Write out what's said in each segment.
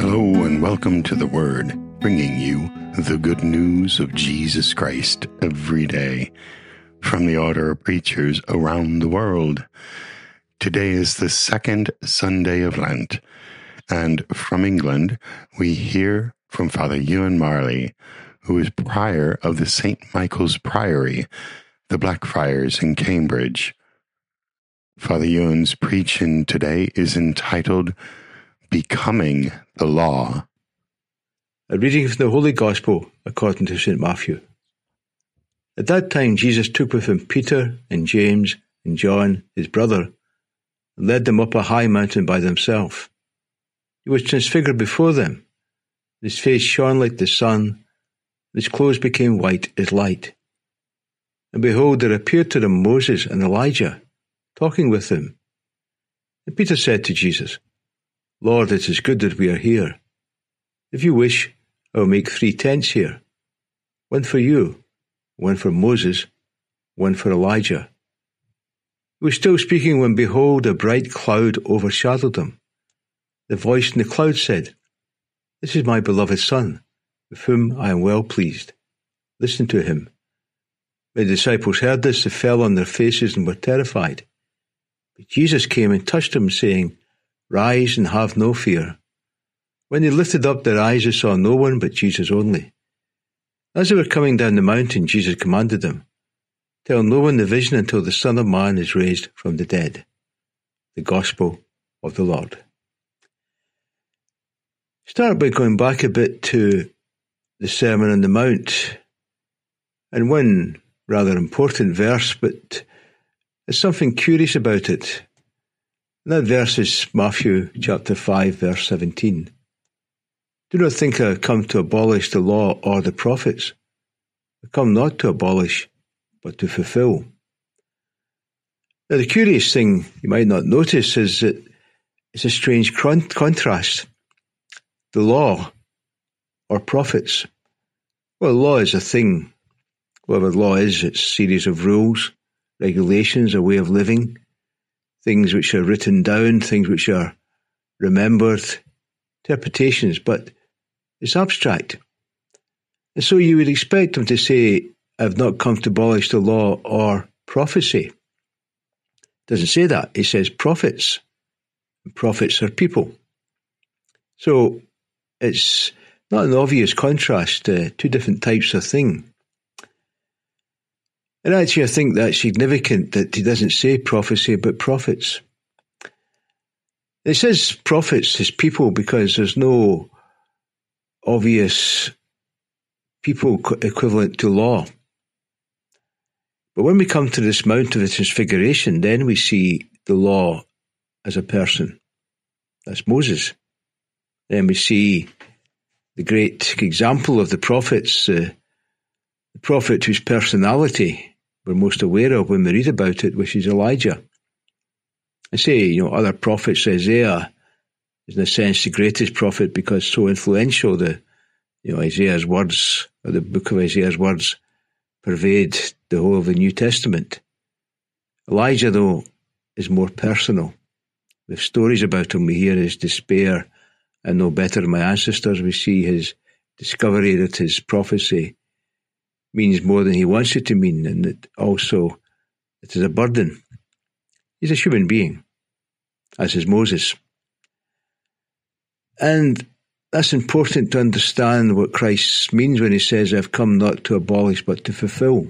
Hello and welcome to The Word, bringing you the good news of Jesus Christ every day from the Order of Preachers around the world. Today is the second Sunday of Lent, and from England we hear from Father Ewan Marley, who is prior of the St. Michael's Priory, the Blackfriars in Cambridge. Father Ewan's preaching today is entitled Becoming the Law. A reading from the Holy Gospel according to St. Matthew. At that time Jesus took with him Peter and James and John, his brother, and led them up a high mountain by themselves. He was transfigured before them. His face shone like the sun, and his clothes became white as light. And behold, there appeared to them Moses and Elijah, talking with them. And Peter said to Jesus, Lord, it is good that we are here. If you wish, I will make 3 tents here, one for you, one for Moses, one for Elijah. He was still speaking when, behold, a bright cloud overshadowed them. The voice in the cloud said, This is my beloved Son, with whom I am well pleased. Listen to him. When the disciples heard this, they fell on their faces and were terrified. But Jesus came and touched them, saying, Rise and have no fear. When they lifted up their eyes, they saw no one but Jesus only. As they were coming down the mountain, Jesus commanded them, Tell no one the vision until the Son of Man is raised from the dead. The Gospel of the Lord. Start by going back a bit to the Sermon on the Mount, and one rather important verse, but there's something curious about it. And that verse is Matthew chapter 5, verse 17. Do not think I have come to abolish the law or the prophets. I come not to abolish, but to fulfill. Now, the curious thing you might not notice is that it's a strange contrast. The law or prophets. Well, law is a thing. Whatever law is, it's a series of rules, regulations, a way of living, things which are written down, things which are remembered, interpretations, but it's abstract. And so you would expect them to say, I've not come to abolish the law or prophecy. It doesn't say that. It says prophets. And prophets are people. So it's not an obvious contrast to 2 different types of thing. And actually I think that's significant that he doesn't say prophecy but prophets. It says prophets as people because there's no obvious people equivalent to law. But when we come to this Mount of the Transfiguration, then we see the law as a person. That's Moses. Then we see the great example of the prophets, the prophet whose personality we're most aware of when we read about it, which is Elijah. I say, other prophets, Isaiah is in a sense the greatest prophet because so influential. Isaiah's words, or the book of Isaiah's words, pervade the whole of the New Testament. Elijah, though, is more personal. We have stories about him. We hear his despair. I know better than my ancestors. We see his discovery that his prophecy means more than he wants it to mean, and that also it is a burden. He's a human being, as is Moses. And that's important to understand what Christ means when he says, I've come not to abolish but to fulfill.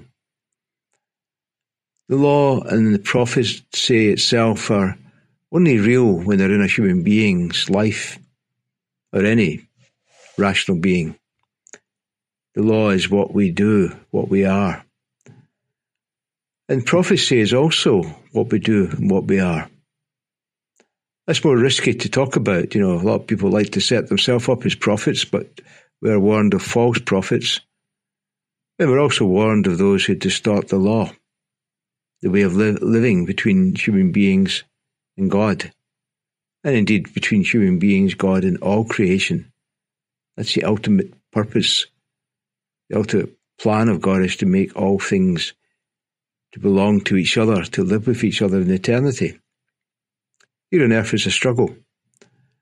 The law and the prophecy itself are only real when they're in a human being's life, or any rational being. The law is what we do, what we are. And prophecy is also what we do and what we are. That's more risky to talk about. A lot of people like to set themselves up as prophets, but we're warned of false prophets. And we're also warned of those who distort the law, the way of living between human beings and God, and indeed between human beings, God, and all creation. That's the ultimate purpose. The ultimate plan of God is to make all things to belong to each other, to live with each other in eternity. Here on earth is a struggle.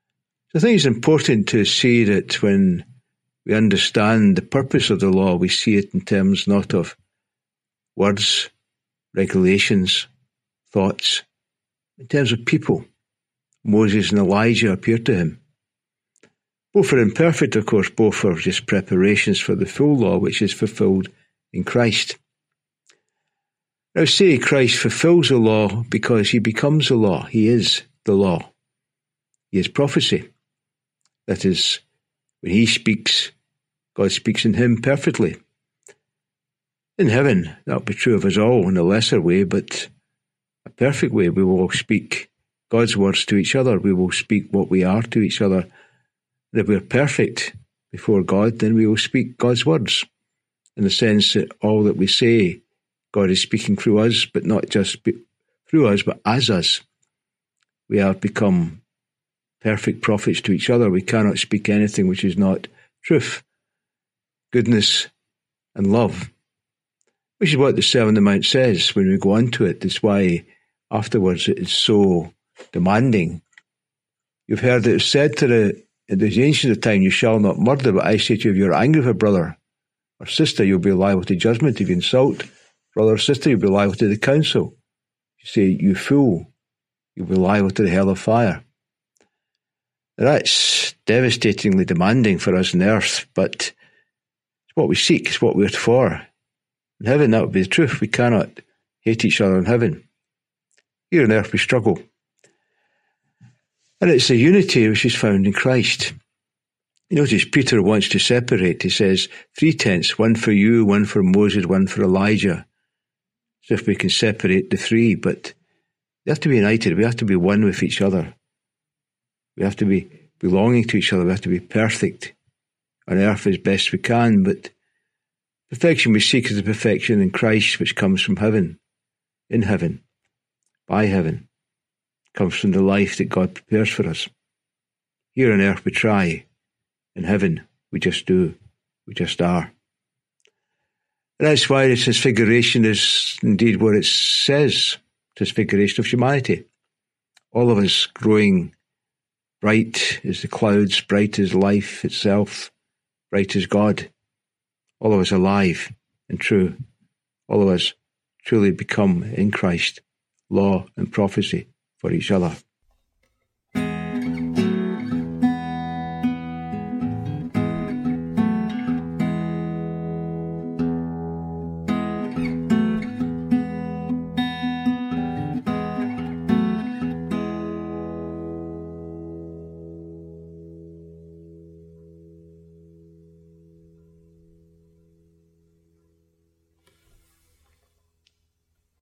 So I think it's important to see that when we understand the purpose of the law, we see it in terms not of words, regulations, thoughts, in terms of people. Moses and Elijah appeared to him. Both are imperfect, of course, both are just preparations for the full law, which is fulfilled in Christ. Now say Christ fulfills the law because he becomes the law. He is the law. He is prophecy. That is, when he speaks, God speaks in him perfectly. In heaven, that will be true of us all in a lesser way, but a perfect way. We will speak God's words to each other. We will speak what we are to each other. And if we're perfect before God, then we will speak God's words, in the sense that all that we say, God is speaking through us, but not just through us, but as us. We have become perfect prophets to each other. We cannot speak anything which is not truth, goodness, and love, which is what the Sermon on the Mount says when we go on to it. That's why afterwards it is so demanding. You've heard it said to the ancient of time, you shall not murder, but I say to you, if you're angry with a brother or sister, you'll be liable to judgment. If you insult brother or sister, you'll be liable to the council. You say, you fool, you'll be liable to the hell of fire. That's devastatingly demanding for us on earth, but it's what we seek, it's what we're for. In heaven, that would be the truth. We cannot hate each other in heaven. Here on earth, we struggle. And it's the unity which is found in Christ. You notice Peter wants to separate. He says, 3 tents, one for you, one for Moses, one for Elijah. So if we can separate the 3, but we have to be united. We have to be one with each other. We have to be belonging to each other. We have to be perfect on earth as best we can. But perfection we seek is the perfection in Christ, which comes from heaven, in heaven, by heaven. Comes from the life that God prepares for us. Here on earth we try. In heaven we just do. We just are. And that's why the transfiguration is indeed what it says. Transfiguration of humanity. All of us growing bright as the clouds, bright as life itself, bright as God. All of us alive and true. All of us truly become in Christ law and prophecy for each other.